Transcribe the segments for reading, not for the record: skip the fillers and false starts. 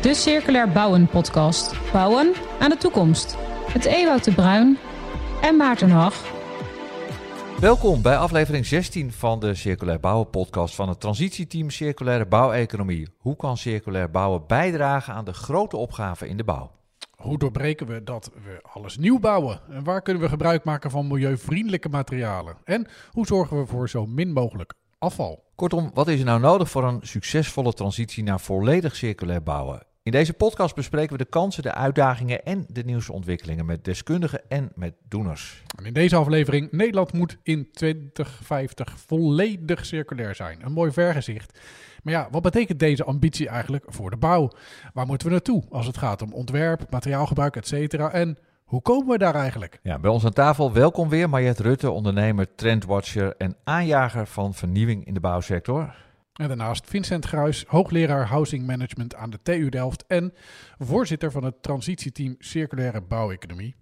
De Circulair Bouwen podcast. Bouwen aan de toekomst. Met Ewout de Bruin en Maarten Hag. Welkom bij aflevering 16 van de Circulair Bouwen podcast van het transitieteam Circulaire Bouweconomie. Hoe kan circulair bouwen bijdragen aan de grote opgaven in de bouw? Hoe doorbreken we dat we alles nieuw bouwen? En waar kunnen we gebruik maken van milieuvriendelijke materialen? En hoe zorgen we voor zo min mogelijk afval? Kortom, wat is er nou nodig voor een succesvolle transitie naar volledig circulair bouwen? In deze podcast bespreken we de kansen, de uitdagingen en de nieuwste ontwikkelingen met deskundigen en met doeners. En in deze aflevering, Nederland moet in 2050 volledig circulair zijn. Een mooi vergezicht. Maar ja, wat betekent deze ambitie eigenlijk voor de bouw? Waar moeten we naartoe als het gaat om ontwerp, materiaalgebruik, etc. En hoe komen we daar eigenlijk? Ja, bij ons aan tafel welkom weer Mariette Rutte, ondernemer, trendwatcher en aanjager van vernieuwing in de bouwsector. En daarnaast Vincent Gruis, hoogleraar Housing Management aan de TU Delft en voorzitter van het transitieteam Circulaire Bouweconomie.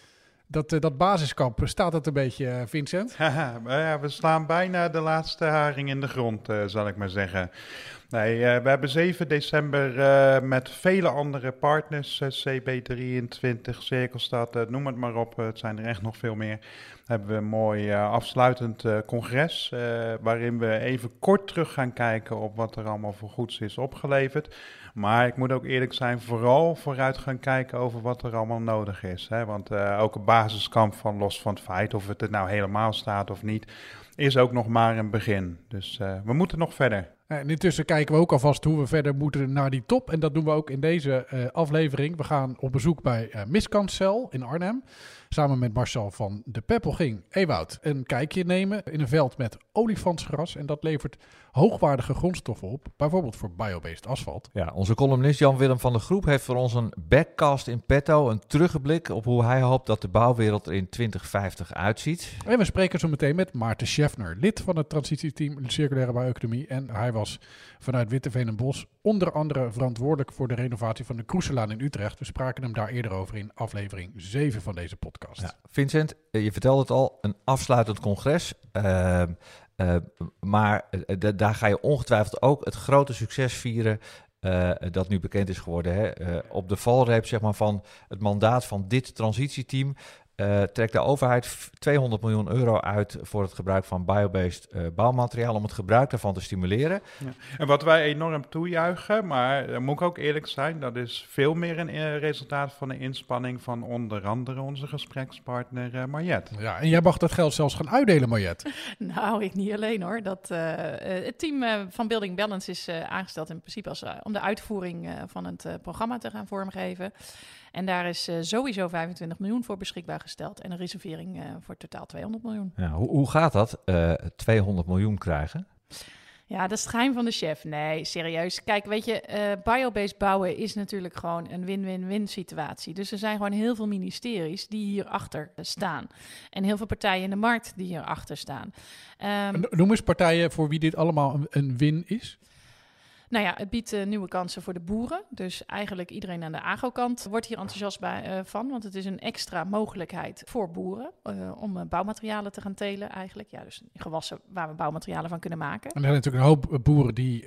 Dat basiskamp, staat het een beetje, Vincent? Ja, we slaan bijna de laatste haring in de grond, zal ik maar zeggen. Nee, we hebben 7 december met vele andere partners, CB23, Cirkelstad, noem het maar op, het zijn er echt nog veel meer, hebben we een mooi afsluitend congres, waarin we even kort terug gaan kijken op wat er allemaal voor goeds is opgeleverd. Maar ik moet ook eerlijk zijn, vooral vooruit gaan kijken over wat er allemaal nodig is. Hè? Want ook een basiskamp van los van het feit of het er nou helemaal staat of niet, is ook nog maar een begin. Dus we moeten nog verder. En intussen kijken we ook alvast hoe we verder moeten naar die top. En dat doen we ook in deze aflevering. We gaan op bezoek bij Miskanscel in Arnhem. Samen met Marcel van de Peppel ging Ewout een kijkje nemen in een veld met olifantsgras. En dat levert hoogwaardige grondstoffen op, bijvoorbeeld voor biobased asfalt. Ja, onze columnist Jan-Willem van der Groep heeft voor ons een backcast in petto, een terugblik op hoe hij hoopt dat de bouwwereld er in 2050 uitziet. En we spreken zo meteen met Maarten Scheffner, lid van het transitieteam Circulaire Bouweconomie. En hij was vanuit Witteveen en Bosch onder andere verantwoordelijk voor de renovatie van de Kroeselaan in Utrecht. We spraken hem daar eerder over in aflevering 7 van deze podcast. Ja, Vincent, je vertelde het al, een afsluitend congres. Maar daar ga je ongetwijfeld ook het grote succes vieren dat nu bekend is geworden. Hè? Op de valreep zeg maar, van het mandaat van dit transitieteam trekt de overheid 200 miljoen euro uit voor het gebruik van biobased bouwmateriaal om het gebruik daarvan te stimuleren. Ja. En wat wij enorm toejuichen, maar dan moet ik ook eerlijk zijn, dat is veel meer een resultaat van de inspanning van onder andere onze gesprekspartner Mariette. Ja, en jij mag dat geld zelfs gaan uitdelen, Mariette. Nou, ik niet alleen hoor. Het team van Building Balance is aangesteld in principe om de uitvoering van het programma te gaan vormgeven. En daar is sowieso 25 miljoen voor beschikbaar gesteld. En een reservering voor totaal 200 miljoen. Ja, hoe gaat dat, 200 miljoen krijgen? Ja, dat is het geheim van de chef. Nee, serieus. Kijk, weet je, biobased bouwen is natuurlijk gewoon een win-win-win situatie. Dus er zijn gewoon heel veel ministeries die hierachter staan. En heel veel partijen in de markt die hierachter staan. Noem eens partijen voor wie dit allemaal een win is. Nou ja, het biedt nieuwe kansen voor de boeren. Dus eigenlijk iedereen aan de agrokant wordt hier enthousiast van. Want het is een extra mogelijkheid voor boeren om bouwmaterialen te gaan telen eigenlijk. Ja, dus gewassen waar we bouwmaterialen van kunnen maken. En er zijn natuurlijk een hoop boeren die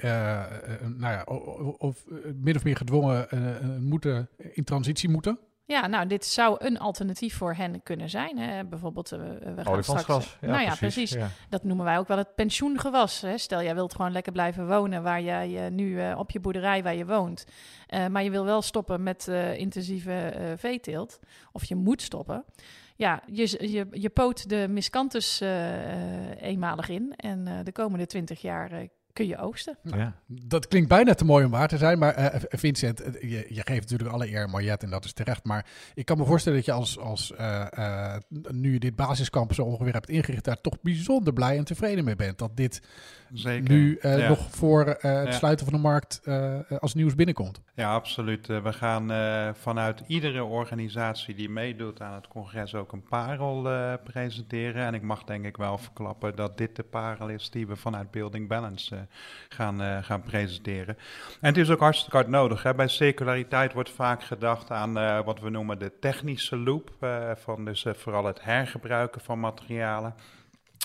min of meer gedwongen in transitie moeten. Ja, nou, dit zou een alternatief voor hen kunnen zijn. Hè. Bijvoorbeeld, we gaan olifantsgras. Ja, precies. Ja. Dat noemen wij ook wel het pensioengewas. Hè. Stel, jij wilt gewoon lekker blijven wonen waar jij nu op je boerderij waar je woont. Maar je wil wel stoppen met intensieve veeteelt. Of je moet stoppen. Ja, je poot de miscanthus eenmalig in. En de komende 20 jaar kun je oogsten. Ja. Dat klinkt bijna te mooi om waar te zijn, maar Vincent, je geeft natuurlijk alle eer aan Mariette en dat is terecht, maar ik kan me voorstellen dat je nu je dit basiskamp zo ongeveer hebt ingericht, daar toch bijzonder blij en tevreden mee bent, dat dit Zeker. nu nog voor het sluiten van de markt als nieuws binnenkomt. Ja, absoluut. We gaan vanuit iedere organisatie die meedoet aan het congres ook een parel presenteren. En ik mag denk ik wel verklappen dat dit de parel is die we vanuit Building Balance gaan presenteren. En het is ook hartstikke hard nodig. Hè. Bij circulariteit wordt vaak gedacht aan wat we noemen de technische loop. Van dus vooral het hergebruiken van materialen.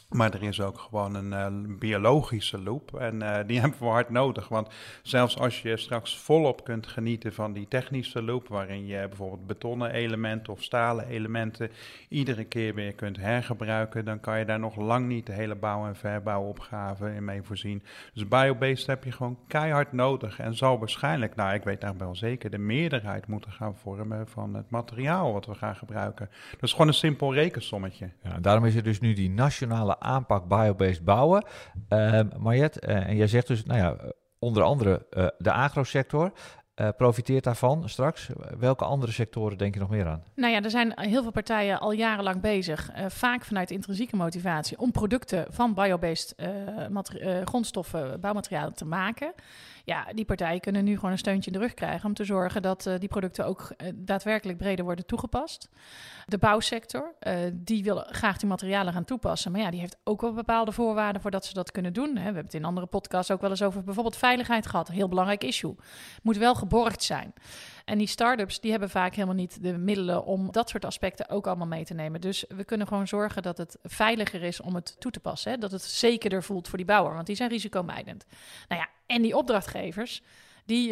Maar er is ook gewoon een biologische loop en die hebben we hard nodig. Want zelfs als je straks volop kunt genieten van die technische loop, waarin je bijvoorbeeld betonnen elementen of stalen elementen iedere keer weer kunt hergebruiken, dan kan je daar nog lang niet de hele bouw- en verbouwopgave in mee voorzien. Dus biobased heb je gewoon keihard nodig en zal waarschijnlijk, nou ik weet daar wel zeker, de meerderheid moeten gaan vormen van het materiaal wat we gaan gebruiken. Dat is gewoon een simpel rekensommetje. Ja, en daarom is er dus nu die nationale aanpak biobased bouwen. Mariette, en jij zegt dus, onder andere de agrosector profiteert daarvan straks. Welke andere sectoren denk je nog meer aan? Nou ja, er zijn heel veel partijen al jarenlang bezig, vaak vanuit intrinsieke motivatie, om producten van biobased grondstoffen, bouwmaterialen te maken. Ja, die partijen kunnen nu gewoon een steuntje in de rug krijgen om te zorgen dat die producten ook daadwerkelijk breder worden toegepast. De bouwsector, die wil graag die materialen gaan toepassen, maar ja, die heeft ook wel bepaalde voorwaarden voordat ze dat kunnen doen. We hebben het in andere podcasts ook wel eens over bijvoorbeeld veiligheid gehad. Een heel belangrijk issue. Moet wel geborgd zijn. En die start-ups die hebben vaak helemaal niet de middelen om dat soort aspecten ook allemaal mee te nemen. Dus we kunnen gewoon zorgen dat het veiliger is om het toe te passen. Hè? Dat het zekerder voelt voor die bouwer, want die zijn risicomijdend. Nou ja, en die opdrachtgevers, die,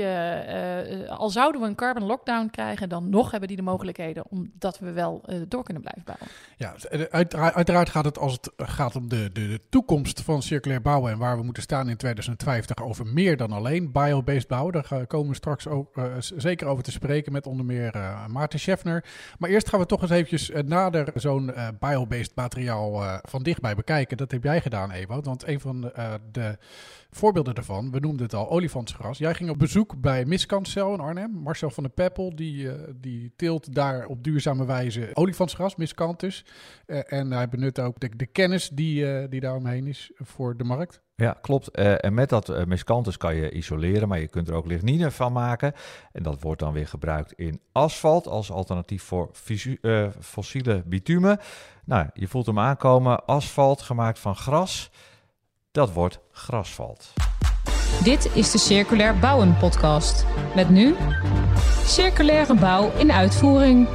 al zouden we een carbon lockdown krijgen, dan nog hebben die de mogelijkheden omdat we wel door kunnen blijven bouwen. Ja, uiteraard gaat het als het gaat om de toekomst van circulair bouwen en waar we moeten staan in 2050 over meer dan alleen biobased bouwen. Daar komen we straks ook zeker over te spreken met onder meer Maarten Scheffner. Maar eerst gaan we toch eens eventjes nader zo'n biobased materiaal van dichtbij bekijken. Dat heb jij gedaan, Ewout, want een van de voorbeelden daarvan, we noemden het al, olifantsgras. Jij ging op bezoek bij Miskantscel in Arnhem. Marcel van der Peppel, die teelt daar op duurzame wijze olifantsgras, Miscanthus. En hij benut ook de kennis die daar omheen is voor de markt. Ja, klopt. En met dat Miscanthus kan je isoleren, maar je kunt er ook lignine van maken. En dat wordt dan weer gebruikt in asfalt als alternatief voor fossiele bitumen. Nou, je voelt hem aankomen. Asfalt gemaakt van gras. Dat wordt grasfalt. Dit is de Circulair Bouwen podcast. Met nu circulaire bouw in uitvoering.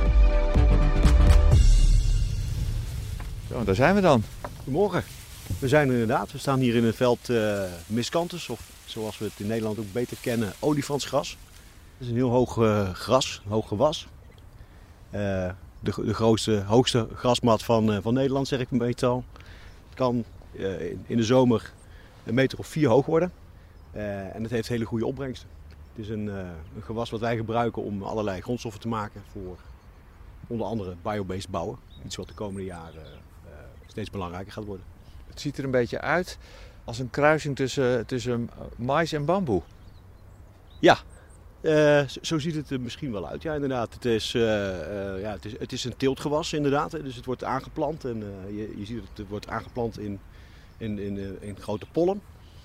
Zo, daar zijn we dan. Goedemorgen. We zijn er inderdaad. We staan hier in het veld Miscanthus, of zoals we het in Nederland ook beter kennen, olifantsgras. Het is een heel hoog gras, een hoog gewas. De hoogste grasmat van Nederland, zeg ik meestal. Het kan in de zomer 1 meter of 4 hoog worden. En het heeft hele goede opbrengsten. Het is een gewas wat wij gebruiken om allerlei grondstoffen te maken voor onder andere biobased bouwen. Iets wat de komende jaren steeds belangrijker gaat worden. Het ziet er een beetje uit als een kruising tussen mais en bamboe. Ja, zo ziet het er misschien wel uit. Ja, inderdaad. Het is een teeltgewas inderdaad. Dus het wordt aangeplant en je ziet dat het wordt aangeplant in grote pollen.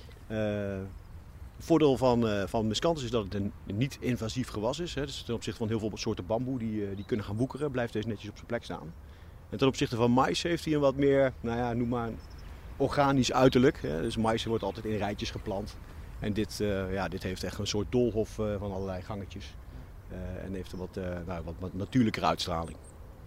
Het voordeel van Miscanthus is dat het een niet-invasief gewas is. Hè. Dus ten opzichte van heel veel soorten bamboe die kunnen gaan woekeren, blijft deze netjes op zijn plek staan. En ten opzichte van mais heeft hij een wat meer, noem maar een organisch uiterlijk. Hè. Dus mais wordt altijd in rijtjes geplant. En dit heeft echt een soort doolhof van allerlei gangetjes. En heeft een wat natuurlijkere uitstraling.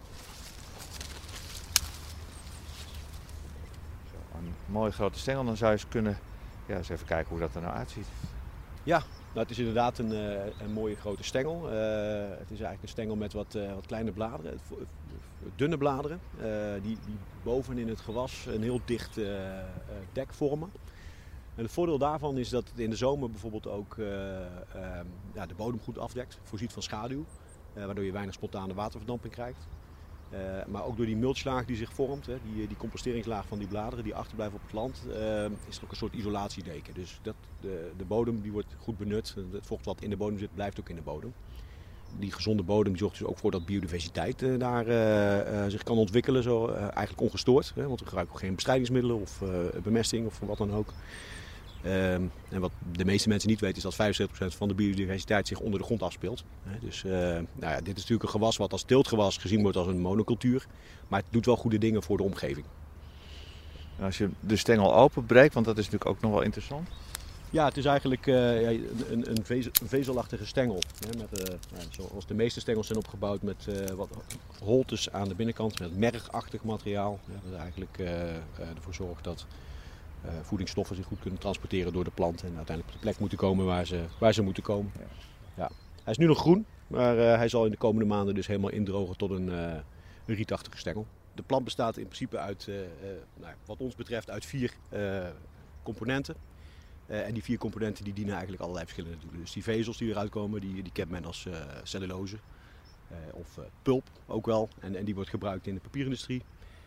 Een mooie grote stengel, dan zou je eens kunnen eens even kijken hoe dat er nou uitziet. Ja, het is inderdaad een mooie grote stengel. Het is eigenlijk een stengel met wat kleine bladeren, dunne bladeren, die boven in het gewas een heel dicht dek vormen. En het voordeel daarvan is dat het in de zomer bijvoorbeeld ook de bodem goed afdekt, voorziet van schaduw, waardoor je weinig spontane waterverdamping krijgt. Maar ook door die mulchlaag die zich vormt, die composteringslaag van die bladeren die achterblijven op het land, is er ook een soort isolatiedeken. Dus de bodem die wordt goed benut. Het vocht wat in de bodem zit, blijft ook in de bodem. Die gezonde bodem zorgt dus ook voor dat biodiversiteit daar zich kan ontwikkelen, zo eigenlijk ongestoord. Want we gebruiken ook geen bestrijdingsmiddelen of bemesting of wat dan ook. En wat de meeste mensen niet weten is dat 75% van de biodiversiteit zich onder de grond afspeelt. Dus dit is natuurlijk een gewas wat als teeltgewas gezien wordt als een monocultuur. Maar het doet wel goede dingen voor de omgeving. En als je de stengel openbreekt, want dat is natuurlijk ook nog wel interessant. Ja, het is eigenlijk een vezelachtige stengel. Hè, zoals de meeste stengels zijn opgebouwd met wat holtes aan de binnenkant, met mergachtig materiaal. Ja, dat eigenlijk ervoor zorgt dat voedingsstoffen zich goed kunnen transporteren door de plant en uiteindelijk op de plek moeten komen waar ze moeten komen. Ja. Hij is nu nog groen, maar hij zal in de komende maanden dus helemaal indrogen tot een rietachtige stengel. De plant bestaat in principe uit, wat ons betreft, uit 4 componenten. En die 4 componenten die dienen eigenlijk allerlei verschillende doelen. Dus die vezels die eruit komen, die kent men als cellulose of pulp ook wel. En die wordt gebruikt in de papierindustrie.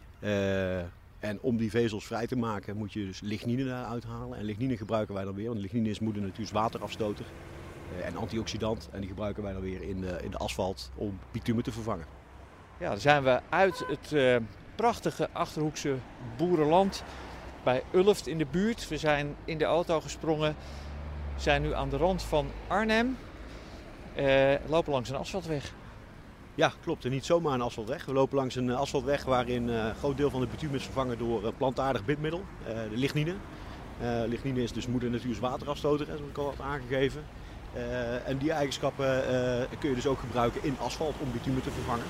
En om die vezels vrij te maken moet je dus lignine daaruit halen. En lignine gebruiken wij dan weer, want lignine is moeder natuurlijks waterafstoter en antioxidant. En die gebruiken wij dan weer in de asfalt om bitumen te vervangen. Ja, dan zijn we uit het prachtige Achterhoekse boerenland bij Ulft in de buurt. We zijn in de auto gesprongen. We zijn nu aan de rand van Arnhem. Lopen langs een asfaltweg. Ja, klopt. En niet zomaar een asfaltweg. We lopen langs een asfaltweg waarin een groot deel van de bitumen is vervangen door plantaardig bindmiddel, de lignine. Lignine is dus moeder natuurlijks waterafstoter, zoals ik al had aangegeven. En die eigenschappen kun je dus ook gebruiken in asfalt om bitumen te vervangen.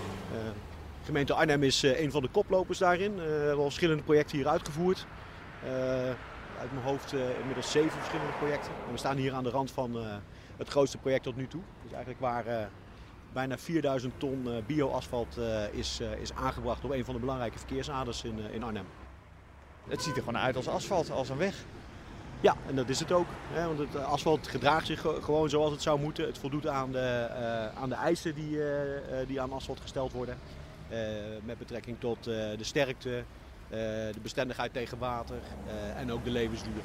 De gemeente Arnhem is een van de koplopers daarin. We hebben al verschillende projecten hier uitgevoerd. Uit mijn hoofd inmiddels 7 verschillende projecten. En we staan hier aan de rand van het grootste project tot nu toe. Dus eigenlijk waar bijna 4000 ton bioasfalt is aangebracht op een van de belangrijke verkeersaders in Arnhem. Het ziet er gewoon uit als asfalt, als een weg. Ja, en dat is het ook. Hè, want het asfalt gedraagt zich gewoon zoals het zou moeten. Het voldoet aan de eisen die aan asfalt gesteld worden. Met betrekking tot de sterkte, de bestendigheid tegen water en ook de levensduur.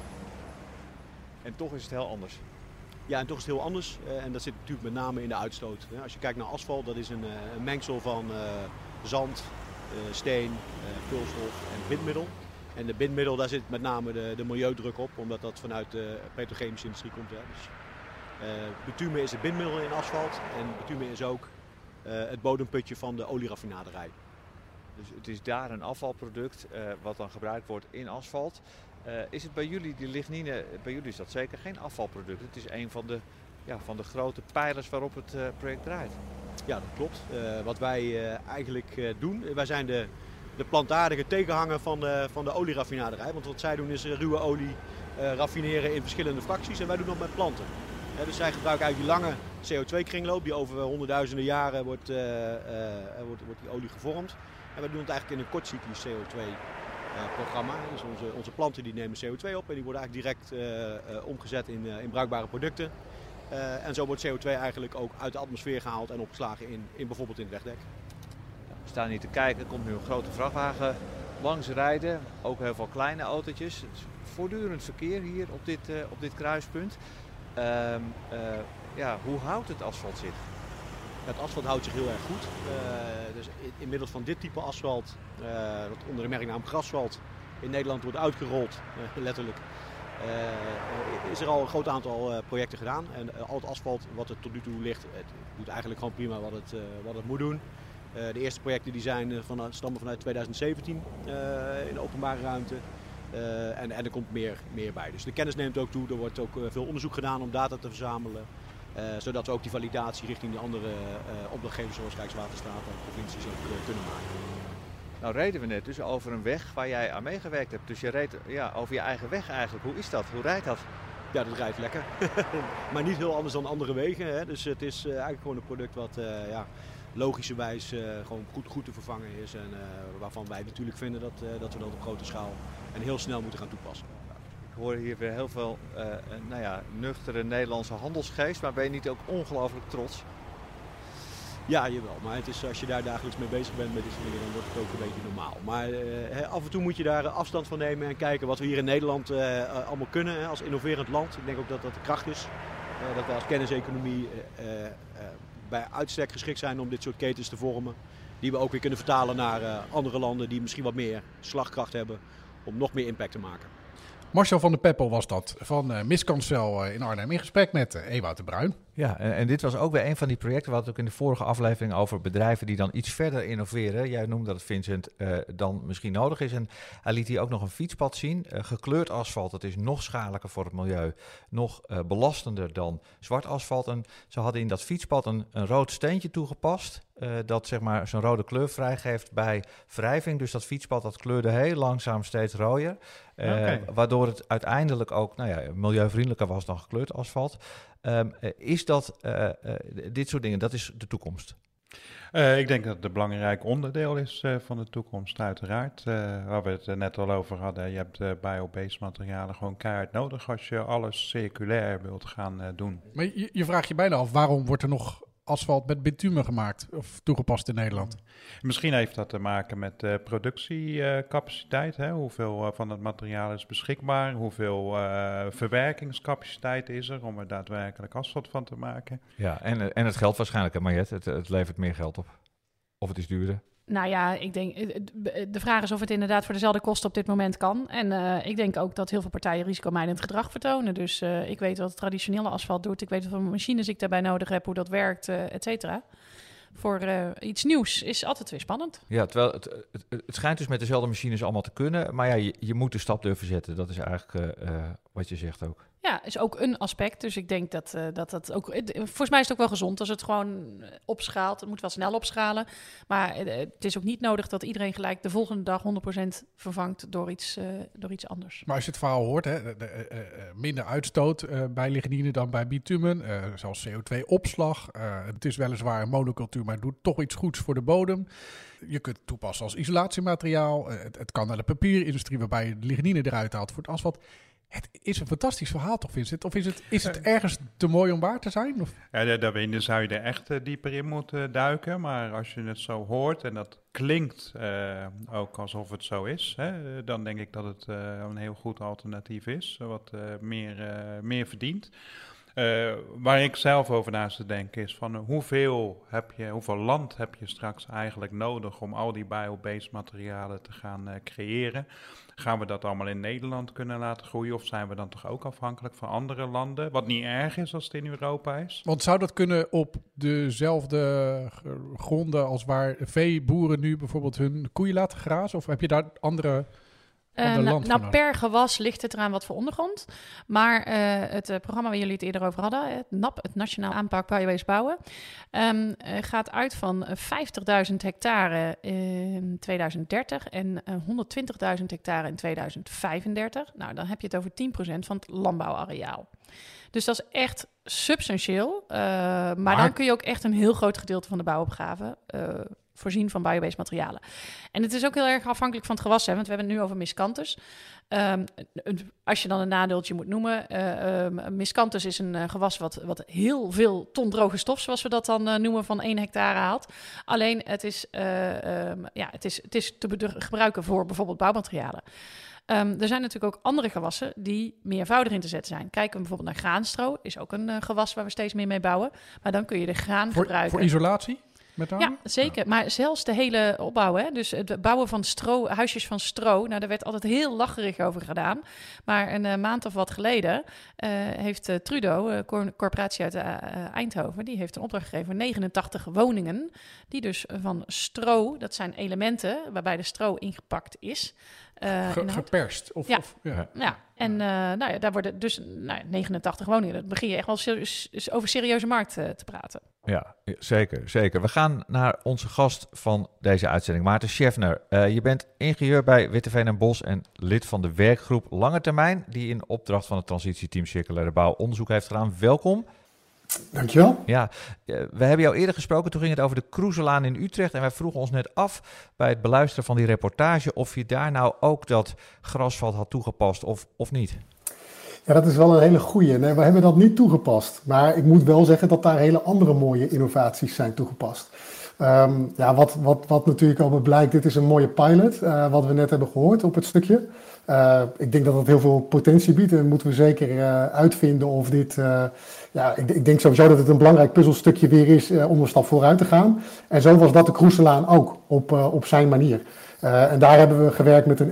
En toch is het heel anders. Ja, en toch is het heel anders. En dat zit natuurlijk met name in de uitstoot. Als je kijkt naar asfalt, dat is een mengsel van zand, steen, vulstof en bindmiddel. En de bindmiddel, daar zit met name de milieudruk op, omdat dat vanuit de petrochemische industrie komt. Hè. Dus, bitumen is het bindmiddel in asfalt en bitumen is ook het bodemputje van de olieraffinaderij. Dus het is daar een afvalproduct wat dan gebruikt wordt in asfalt. Is het bij jullie, die lignine, bij jullie is dat zeker geen afvalproduct. Het is een van de grote pijlers waarop het project draait. Ja, dat klopt. Wat wij eigenlijk doen, wij zijn de plantaardige tegenhanger van de olieraffinaderij. Want wat zij doen is ruwe olie raffineren in verschillende fracties en wij doen dat met planten. Dus zij gebruiken eigenlijk die lange CO2-kringloop die over honderdduizenden jaren wordt die olie gevormd. En wij doen het eigenlijk in een kortcyclisch CO2-programma. Dus onze planten die nemen CO2 op en die worden eigenlijk direct omgezet in bruikbare producten. En zo wordt CO2 eigenlijk ook uit de atmosfeer gehaald en opgeslagen in bijvoorbeeld in het wegdek. We staan hier te kijken, er komt nu een grote vrachtwagen langs rijden. Ook heel veel kleine autootjes. Het is voortdurend verkeer hier op dit kruispunt. Hoe houdt het asfalt zich? Ja, het asfalt houdt zich heel erg goed. Dus inmiddels van dit type asfalt, dat onder de merknaam grasfalt in Nederland wordt uitgerold, letterlijk, is er al een groot aantal projecten gedaan. En al het asfalt wat er tot nu toe ligt, het doet eigenlijk gewoon prima wat het moet doen. De eerste projecten die stammen vanuit 2017 in de openbare ruimte. En er komt meer bij. Dus de kennis neemt ook toe. Er wordt ook veel onderzoek gedaan om data te verzamelen. Zodat we ook die validatie richting de andere opdrachtgevers zoals Rijkswaterstaat en provincies ook kunnen maken. Nou reden we net dus over een weg waar jij aan meegewerkt hebt. Dus je reed over je eigen weg eigenlijk. Hoe is dat? Hoe rijdt dat? Ja, dat rijdt lekker. Maar niet heel anders dan andere wegen. Hè. Dus het is eigenlijk gewoon een product wat logischerwijs gewoon goed te vervangen is. En waarvan wij natuurlijk vinden dat we dat op grote schaal en heel snel moeten gaan toepassen. Ik hoor hier weer heel veel nuchtere Nederlandse handelsgeest. Maar ben je niet ook ongelooflijk trots? Ja, jawel. Maar het is, als je daar dagelijks mee bezig bent met dit soort dingen, dan wordt het ook een beetje normaal. Maar af en toe moet je daar afstand van nemen en kijken wat we hier in Nederland allemaal kunnen als innoverend land. Ik denk ook dat dat de kracht is. Dat wij als kenniseconomie bij uitstek geschikt zijn om dit soort ketens te vormen. Die we ook weer kunnen vertalen naar andere landen die misschien wat meer slagkracht hebben om nog meer impact te maken. Marcel van de Peppel was dat van Miskancel in Arnhem in gesprek met Ewout de Bruin. Ja, en dit was ook weer een van die projecten. We hadden het ook in de vorige aflevering over bedrijven die dan iets verder innoveren. Jij noemde dat, Vincent, dan misschien nodig is. En hij liet hier ook nog een fietspad zien. Gekleurd asfalt, dat is nog schadelijker voor het milieu. Nog belastender dan zwart asfalt. En ze hadden in dat fietspad een rood steentje toegepast. Dat zeg maar zo'n rode kleur vrijgeeft bij wrijving. Dus dat fietspad dat kleurde heel langzaam steeds rooier. Waardoor het uiteindelijk ook milieuvriendelijker was dan gekleurd asfalt. Is dat dit soort dingen, dat is de toekomst? Ik denk dat het een belangrijk onderdeel is van de toekomst, uiteraard. Waar we het net al over hadden, je hebt biobased materialen gewoon keihard nodig als je alles circulair wilt gaan doen. Maar je vraagt je bijna af, waarom wordt er nog asfalt met bitumen gemaakt of toegepast in Nederland? Misschien heeft dat te maken met productiecapaciteit. Hoeveel van het materiaal is beschikbaar? Hoeveel verwerkingscapaciteit is er om er daadwerkelijk asfalt van te maken? Ja, en het geld waarschijnlijk, hè, Mariette? Het levert meer geld op. Of het is duurder. Nou ja, ik denk, de vraag is of het inderdaad voor dezelfde kosten op dit moment kan. En ik denk ook dat heel veel partijen risicomijdend gedrag vertonen. Dus ik weet wat traditionele asfalt doet. Ik weet wat voor machines ik daarbij nodig heb, hoe dat werkt, et cetera. Voor iets nieuws is altijd weer spannend. Ja, terwijl het schijnt dus met dezelfde machines allemaal te kunnen. Maar ja, je moet de stap durven zetten. Dat is eigenlijk wat je zegt ook. Ja, is ook een aspect. Dus ik denk dat ook... Volgens mij is het ook wel gezond als het gewoon opschaalt. Het moet wel snel opschalen. Maar het is ook niet nodig dat iedereen gelijk de volgende dag 100% vervangt door iets anders. Maar als je het verhaal hoort, minder uitstoot bij lignine dan bij bitumen. Zelfs CO2-opslag. Het is weliswaar een monocultuur, maar het doet toch iets goeds voor de bodem. Je kunt het toepassen als isolatiemateriaal. Het kan naar de papierindustrie waarbij je de lignine eruit haalt voor het asfalt. Het is een fantastisch verhaal toch, Vincent? Of is het ergens te mooi om waar te zijn? Of? Ja, daar zou je er echt dieper in moeten duiken. Maar als je het zo hoort en dat klinkt ook alsof het zo is, dan denk ik dat het een heel goed alternatief is. Wat meer verdient. Waar ik zelf over naast te denken is van hoeveel land heb je straks eigenlijk nodig om al die biobased materialen te gaan creëren? Gaan we dat allemaal in Nederland kunnen laten groeien of zijn we dan toch ook afhankelijk van andere landen? Wat niet erg is als het in Europa is. Want zou dat kunnen op dezelfde gronden als waar veeboeren nu bijvoorbeeld hun koeien laten grazen? Of heb je daar andere... per gewas ligt het eraan wat voor ondergrond. Maar het programma waar jullie het eerder over hadden, het NAP, het Nationaal Aanpak Biobased Bouwen, gaat uit van 50.000 hectare in 2030 en 120.000 hectare in 2035. Nou, dan heb je het over 10% van het landbouwareaal. Dus dat is echt substantieel. Maar dan kun je ook echt een heel groot gedeelte van de bouwopgave voorzien van biobased materialen. En het is ook heel erg afhankelijk van het gewas, want we hebben het nu over miscanthus. Als je dan een nadeeltje moet noemen, miscanthus is een gewas wat heel veel ton droge stof, zoals we dat dan noemen, van 1 hectare haalt. Alleen het is te gebruiken voor bijvoorbeeld bouwmaterialen. Er zijn natuurlijk ook andere gewassen die meervoudig in te zetten zijn. Kijken we bijvoorbeeld naar graanstro, is ook een gewas waar we steeds meer mee bouwen. Maar dan kun je de graan gebruiken. Voor isolatie? Ja, zeker. Ja. Maar zelfs de hele opbouw, dus het bouwen van huisjes van stro, nou, daar werd altijd heel lacherig over gedaan. Maar een maand of wat geleden heeft Trudeau, corporatie uit Eindhoven, die heeft een opdracht gegeven voor 89 woningen, die dus van stro, dat zijn elementen waarbij de stro ingepakt is. Geperst? Ja. En daar worden dus 89 woningen. Dan begin je echt wel over serieuze markt te praten. Ja, zeker. We gaan naar onze gast van deze uitzending, Maarten Scheffner. Je bent ingenieur bij Witteveen en Bos en lid van de werkgroep Lange Termijn, die in opdracht van het transitieteam Circulaire Bouw onderzoek heeft gedaan. Welkom. Dankjewel. Ja, we hebben jou eerder gesproken, toen ging het over de Kroeselaan in Utrecht. En wij vroegen ons net af bij het beluisteren van die reportage of je daar nou ook dat grasveld had toegepast of niet. Ja, dat is wel een hele goeie. Nee, we hebben dat niet toegepast. Maar ik moet wel zeggen dat daar hele andere mooie innovaties zijn toegepast. Wat natuurlijk al blijkt, dit is een mooie pilot, wat we net hebben gehoord op het stukje. Ik denk dat het heel veel potentie biedt en moeten we zeker uitvinden of dit... Ik denk sowieso dat het een belangrijk puzzelstukje weer is om een stap vooruit te gaan. En zo was dat de Kroeselaan ook op zijn manier. En daar hebben we gewerkt met een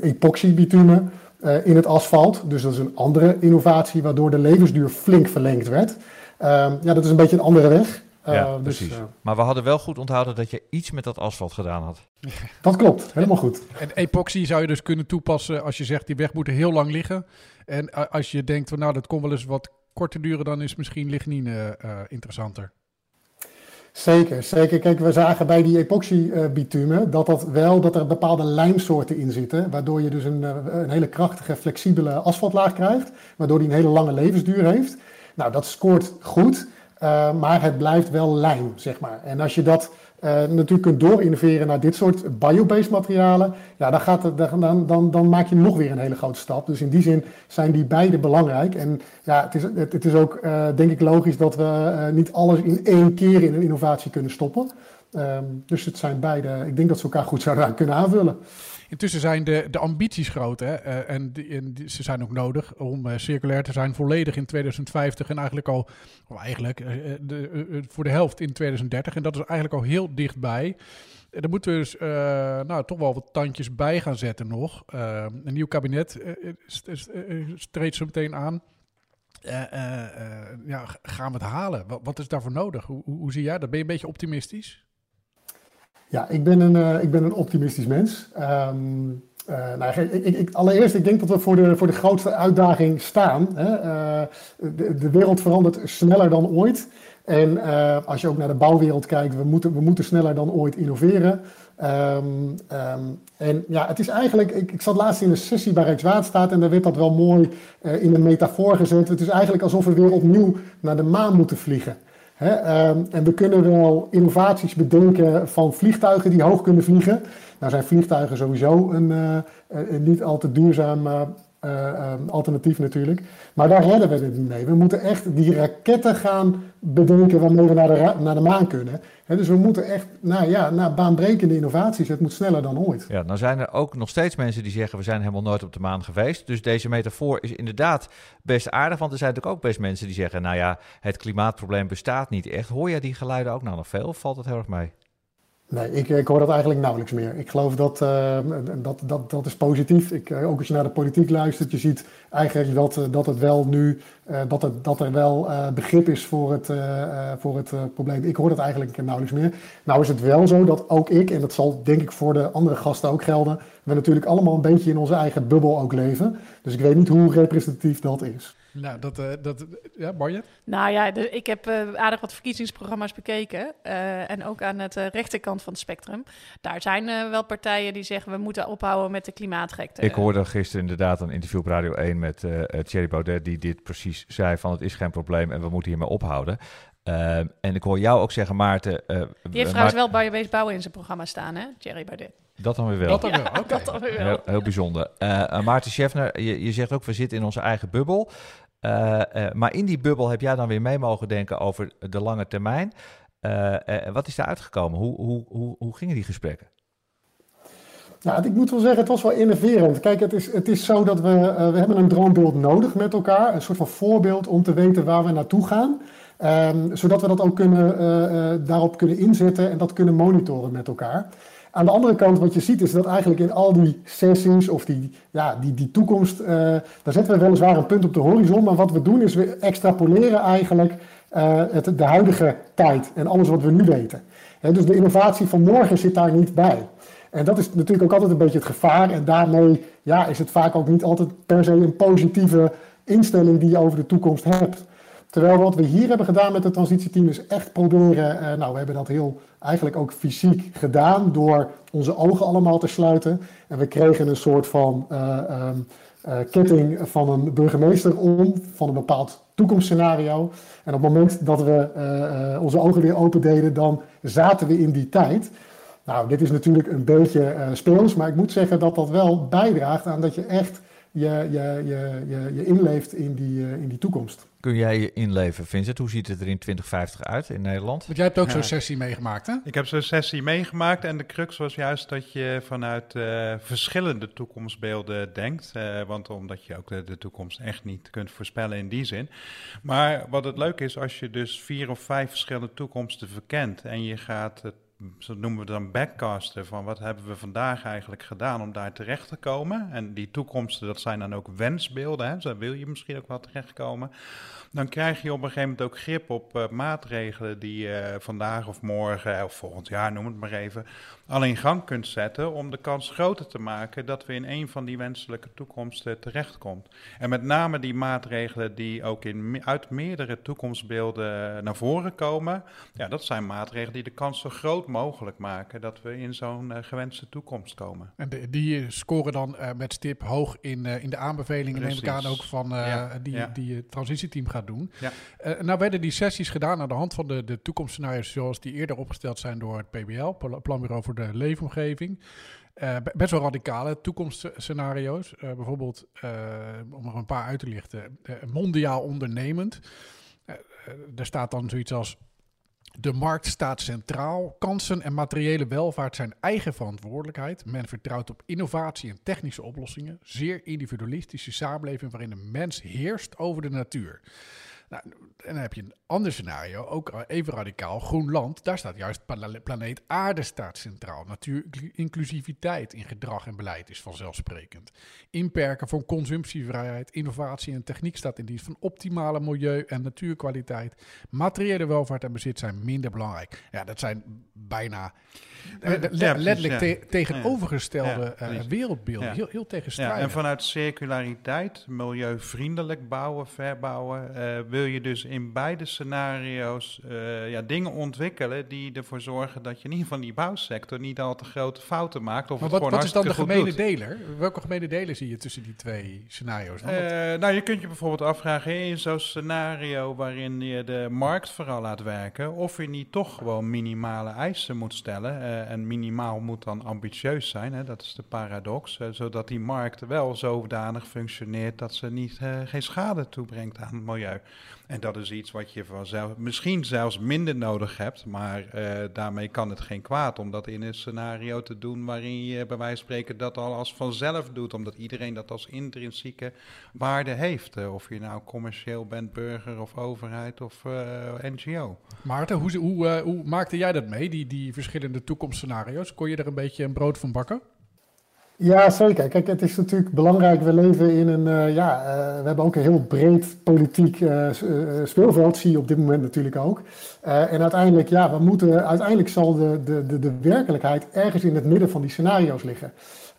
epoxy-bitumen in het asfalt. Dus dat is een andere innovatie waardoor de levensduur flink verlengd werd. Dat is een beetje een andere weg. Ja, precies. Maar we hadden wel goed onthouden dat je iets met dat asfalt gedaan had. Dat klopt, helemaal goed. En epoxy zou je dus kunnen toepassen als je zegt die weg moet er heel lang liggen. En als je denkt van dat kon wel eens wat korter duren, dan is misschien lignine interessanter. Zeker. Kijk, we zagen bij die epoxy-bitumen dat er bepaalde lijmsoorten in zitten, waardoor je dus een hele krachtige, flexibele asfaltlaag krijgt, waardoor die een hele lange levensduur heeft. Nou, dat scoort goed, maar het blijft wel lijm, zeg maar. En als je dat natuurlijk kunt doorinnoveren naar dit soort biobased materialen, dan maak je nog weer een hele grote stap. Dus in die zin zijn die beide belangrijk. En ja, het is ook denk ik logisch dat we niet alles in één keer in een innovatie kunnen stoppen. Dus het zijn beide, ik denk dat ze elkaar goed zouden kunnen aanvullen. Intussen zijn de ambities groot, hè? En ze zijn ook nodig om circulair te zijn, volledig in 2050 en voor de helft in 2030. En dat is eigenlijk al heel dichtbij. Daar moeten we dus toch wel wat tandjes bij gaan zetten nog. Een nieuw kabinet treedt zo meteen aan. Gaan we het halen? Wat is daarvoor nodig? Hoe zie jij dat? Ben je een beetje optimistisch? Ja, ik ben een optimistisch mens. Allereerst, ik denk dat we voor de grootste uitdaging staan. Hè. De wereld verandert sneller dan ooit. En als je ook naar de bouwwereld kijkt, we moeten sneller dan ooit innoveren. Het is eigenlijk, ik zat laatst in een sessie bij Rijkswaterstaat en daar werd dat wel mooi in een metafoor gezet. Het is eigenlijk alsof we weer opnieuw naar de maan moeten vliegen. En we kunnen wel innovaties bedenken van vliegtuigen die hoog kunnen vliegen. Nou zijn vliegtuigen sowieso een niet al te duurzaam alternatief natuurlijk. Maar daar redden we het niet mee. We moeten echt die raketten gaan bedenken waarmee we naar de maan kunnen. Dus we moeten echt naar baanbrekende innovaties. Het moet sneller dan ooit. Ja, nou zijn er ook nog steeds mensen die zeggen we zijn helemaal nooit op de maan geweest. Dus deze metafoor is inderdaad best aardig. Want er zijn natuurlijk ook best mensen die zeggen het klimaatprobleem bestaat niet echt. Hoor jij die geluiden ook nou nog veel of valt het heel erg mee? Nee, ik hoor dat eigenlijk nauwelijks meer. Ik geloof dat is positief. Ook als je naar de politiek luistert, je ziet eigenlijk dat het wel nu, dat er wel begrip is voor het probleem. Ik hoor dat eigenlijk nauwelijks meer. Nou is het wel zo dat ook ik, en dat zal denk ik voor de andere gasten ook gelden, we natuurlijk allemaal een beetje in onze eigen bubbel ook leven. Dus ik weet niet hoe representatief dat is. Nou, Marje? Nou ja, ik heb aardig wat verkiezingsprogramma's bekeken. En ook aan het rechterkant van het spectrum. Daar zijn wel partijen die zeggen we moeten ophouden met de klimaatgekte. Ik hoorde gisteren inderdaad een interview op Radio 1 met Thierry Baudet die dit precies zei van het is geen probleem en we moeten hiermee ophouden. En ik hoor jou ook zeggen, Maarten... die heeft trouwens wel biobased bouwen in zijn programma staan, hè, Thierry Baudet. Dat dan weer wel. Dat dan weer wel. Heel bijzonder. Maarten Scheffner, je zegt ook we zitten in onze eigen bubbel. Maar in die bubbel heb jij dan weer mee mogen denken over de lange termijn. Wat is daar uitgekomen? Hoe gingen die gesprekken? Nou, ik moet wel zeggen, het was wel innoverend. Kijk, het is zo dat we hebben een droombeeld nodig met elkaar. Een soort van voorbeeld om te weten waar we naartoe gaan. Zodat we dat ook daarop kunnen inzetten en dat kunnen monitoren met elkaar. Aan de andere kant, wat je ziet, is dat eigenlijk in al die sessies of die toekomst, daar zetten we weliswaar een punt op de horizon. Maar wat we doen is we extrapoleren eigenlijk de huidige tijd en alles wat we nu weten. Dus de innovatie van morgen zit daar niet bij. En dat is natuurlijk ook altijd een beetje het gevaar. En daarmee is het vaak ook niet altijd per se een positieve instelling die je over de toekomst hebt. Terwijl wat we hier hebben gedaan met het transitieteam is echt proberen, we hebben dat eigenlijk ook fysiek gedaan door onze ogen allemaal te sluiten. En we kregen een soort van ketting van een burgemeester van een bepaald toekomstscenario. En op het moment dat we onze ogen weer open deden, dan zaten we in die tijd. Nou, dit is natuurlijk een beetje speels, maar ik moet zeggen dat dat wel bijdraagt aan dat je echt je inleeft in die toekomst. Kun jij je inleven, Vincent? Hoe ziet het er in 2050 uit in Nederland? Want jij hebt ook zo'n sessie meegemaakt, hè? Ik heb zo'n sessie meegemaakt en de crux was juist dat je vanuit verschillende toekomstbeelden denkt. Want omdat je ook de toekomst echt niet kunt voorspellen in die zin. Maar wat het leuk is, als je dus 4 of 5 verschillende toekomsten verkent en je gaat het zo noemen we dan backcasten, van wat hebben we vandaag eigenlijk gedaan om daar terecht te komen. En die toekomsten, dat zijn dan ook wensbeelden, hè? Zo wil je misschien ook wel terechtkomen. Dan krijg je op een gegeven moment ook grip op maatregelen die vandaag of morgen of volgend jaar, noem het maar even, al in gang kunt zetten om de kans groter te maken dat we in een van die wenselijke toekomsten terechtkomt. En met name die maatregelen die ook uit meerdere toekomstbeelden naar voren komen, ja, dat zijn maatregelen die de kans zo groot mogelijk maken dat we in zo'n gewenste toekomst komen. En die scoren dan met stip hoog in de aanbevelingen, Precies. neem ik aan, ook van die transitieteam gaat doen. Ja. Nou werden die sessies gedaan aan de hand van de toekomstscenario's zoals die eerder opgesteld zijn door het PBL, Planbureau voor de Leefomgeving. Best wel radicale toekomstscenario's. Bijvoorbeeld, om er een paar uit te lichten, mondiaal ondernemend. Daar staat dan zoiets als: de markt staat centraal. Kansen en materiële welvaart zijn eigen verantwoordelijkheid. Men vertrouwt op innovatie en technische oplossingen. Zeer individualistische samenleving waarin de mens heerst over de natuur. Nou, en dan heb je een ander scenario, ook even radicaal. Groenland, daar staat juist planeet Aarde staat centraal. Natuurinclusiviteit in gedrag en beleid is vanzelfsprekend. Inperken van consumptievrijheid, innovatie en techniek staat in dienst van optimale milieu- en natuurkwaliteit. Materiële welvaart en bezit zijn minder belangrijk. Ja, dat zijn bijna letterlijk tegenovergestelde wereldbeelden. Ja. Heel tegenstrijdig. Ja, en vanuit circulariteit, milieuvriendelijk bouwen, verbouwen, wil je dus in beide scenario's dingen ontwikkelen die ervoor zorgen dat je in ieder geval die bouwsector niet al te grote fouten maakt. Of maar wat is dan de gemene deler? Welke gemene deler zie je tussen die twee scenario's? Nou, je kunt je bijvoorbeeld afvragen in zo'n scenario waarin je de markt vooral laat werken, of je niet toch gewoon minimale eisen moet stellen. En minimaal moet dan ambitieus zijn, hè? Dat is de paradox, zodat die markt wel zodanig functioneert dat ze geen schade toebrengt aan het milieu. En dat is iets wat je vanzelf misschien zelfs minder nodig hebt, maar daarmee kan het geen kwaad om dat in een scenario te doen waarin je bij wijze van spreken dat al als vanzelf doet, omdat iedereen dat als intrinsieke waarde heeft. Of je nou commercieel bent, burger of overheid of NGO. Maarten, hoe maakte jij dat mee, die verschillende toekomstscenario's? Kon je er een beetje een brood van bakken? Ja, zeker. Kijk, het is natuurlijk belangrijk. We leven in een, we hebben ook een heel breed politiek speelveld, zie je op dit moment natuurlijk ook. En uiteindelijk zal de werkelijkheid ergens in het midden van die scenario's liggen.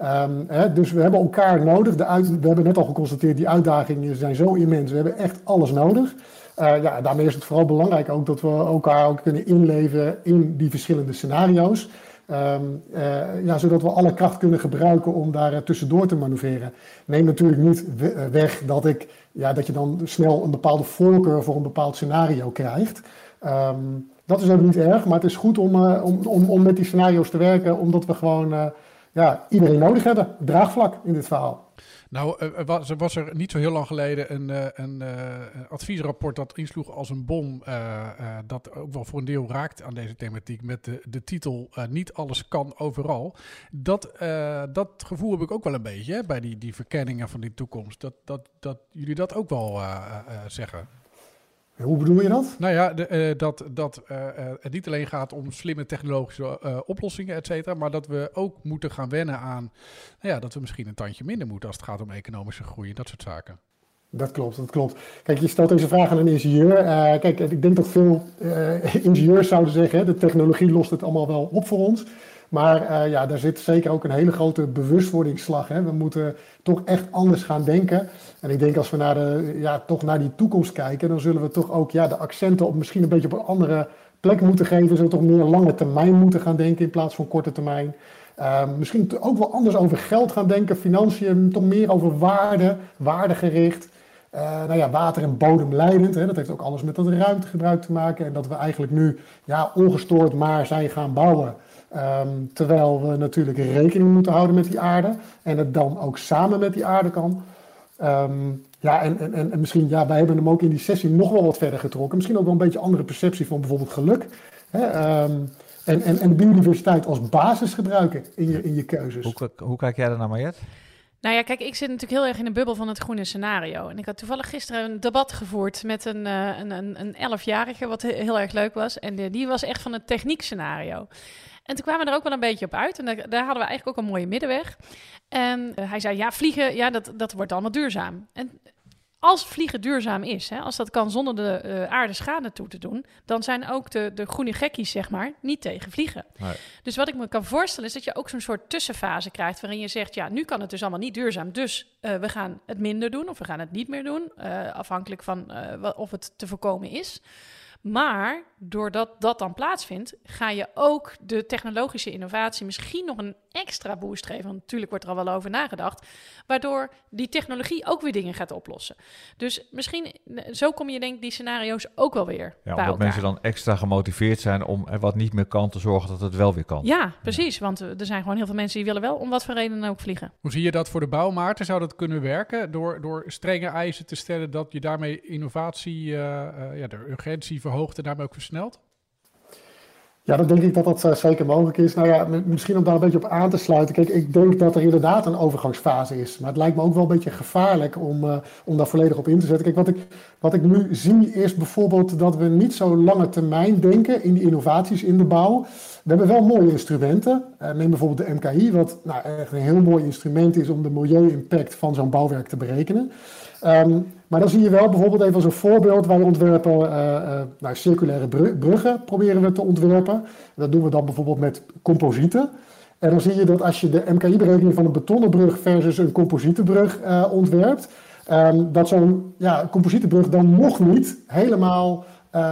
Dus we hebben elkaar nodig. We hebben net al geconstateerd, die uitdagingen zijn zo immens. We hebben echt alles nodig. Daarmee is het vooral belangrijk ook dat we elkaar ook kunnen inleven in die verschillende scenario's. Zodat we alle kracht kunnen gebruiken om daar tussendoor te manoeuvreren. Neem natuurlijk niet weg dat je dan snel een bepaalde voorkeur voor een bepaald scenario krijgt. Dat is ook niet erg, maar het is goed om met die scenario's te werken, omdat we gewoon iedereen nodig hebben. Draagvlak in dit verhaal. Nou, was er niet zo heel lang geleden een adviesrapport dat insloeg als een bom, dat ook wel voor een deel raakt aan deze thematiek met de titel Niet alles kan overal. Dat gevoel heb ik ook wel een beetje bij die verkenningen van die toekomst. Dat jullie dat ook wel zeggen. Hoe bedoel je dat? Nou ja, dat het niet alleen gaat om slimme technologische oplossingen, et cetera, maar dat we ook moeten gaan wennen aan dat we misschien een tandje minder moeten als het gaat om economische groei en dat soort zaken. Dat klopt. Kijk, je stelt deze vraag aan een ingenieur. Ik denk dat veel ingenieurs zouden zeggen, de technologie lost het allemaal wel op voor ons. Maar daar zit zeker ook een hele grote bewustwordingsslag. Hè. We moeten toch echt anders gaan denken. En ik denk als we naar die toekomst kijken, dan zullen we toch ook de accenten op misschien een beetje op een andere plek moeten geven. We zullen toch meer lange termijn moeten gaan denken in plaats van korte termijn. Misschien ook wel anders over geld gaan denken, financiën, toch meer over waardegericht. Water en bodem leidend. Hè. Dat heeft ook alles met dat ruimtegebruik te maken. En dat we eigenlijk nu ongestoord maar zijn gaan bouwen. Terwijl we natuurlijk rekening moeten houden met die aarde. En het dan ook samen met die aarde kan. En misschien, wij hebben hem ook in die sessie nog wel wat verder getrokken. Misschien ook wel een beetje andere perceptie van bijvoorbeeld geluk. Hè? En biodiversiteit als basis gebruiken in je keuzes. Hoe kijk jij daar naar, Mariette? Nou ja, kijk, ik zit natuurlijk heel erg in de bubbel van het groene scenario. En ik had toevallig gisteren een debat gevoerd met een 11-jarige, wat heel erg leuk was. En die was echt van het techniekscenario. En toen kwamen we er ook wel een beetje op uit. En daar hadden we eigenlijk ook een mooie middenweg. En hij zei, ja, vliegen, ja, dat wordt allemaal duurzaam. En als vliegen duurzaam is, hè, als dat kan zonder de aarde schade toe te doen, dan zijn ook de groene gekkies, zeg maar, niet tegen vliegen. Nee. Dus wat ik me kan voorstellen is dat je ook zo'n soort tussenfase krijgt waarin je zegt, ja, nu kan het dus allemaal niet duurzaam, dus we gaan het minder doen of we gaan het niet meer doen, afhankelijk van of het te voorkomen is. Maar doordat dat dan plaatsvindt, ga je ook de technologische innovatie misschien nog een extra boost geven. Want natuurlijk wordt er al wel over nagedacht. Waardoor die technologie ook weer dingen gaat oplossen. Dus misschien, zo kom je denk ik die scenario's ook wel weer bij elkaar. Omdat mensen dan extra gemotiveerd zijn om er wat niet meer kan te zorgen dat het wel weer kan. Ja, precies. Want er zijn gewoon heel veel mensen die willen wel om wat voor reden dan ook vliegen. Hoe zie je dat voor de bouw, Maarten? Zou dat kunnen werken door strenge eisen te stellen dat je daarmee innovatie, de urgentie verhoogt en daarmee ook versnelt? Ja, dan denk ik dat dat zeker mogelijk is. Nou ja, misschien om daar een beetje op aan te sluiten. Kijk, ik denk dat er inderdaad een overgangsfase is. Maar het lijkt me ook wel een beetje gevaarlijk om daar volledig op in te zetten. Kijk, wat ik nu zie is bijvoorbeeld dat we niet zo lange termijn denken in die innovaties in de bouw. We hebben wel mooie instrumenten. Neem bijvoorbeeld de MKI, wat echt een heel mooi instrument is om de milieu-impact van zo'n bouwwerk te berekenen. Maar dan zie je wel bijvoorbeeld even als een voorbeeld, wij ontwerpen circulaire bruggen proberen we te ontwerpen. Dat doen we dan bijvoorbeeld met composieten. En dan zie je dat als je de MKI-berekening van een betonnen brug versus een composietenbrug ontwerpt, dat zo'n composietenbrug dan nog niet helemaal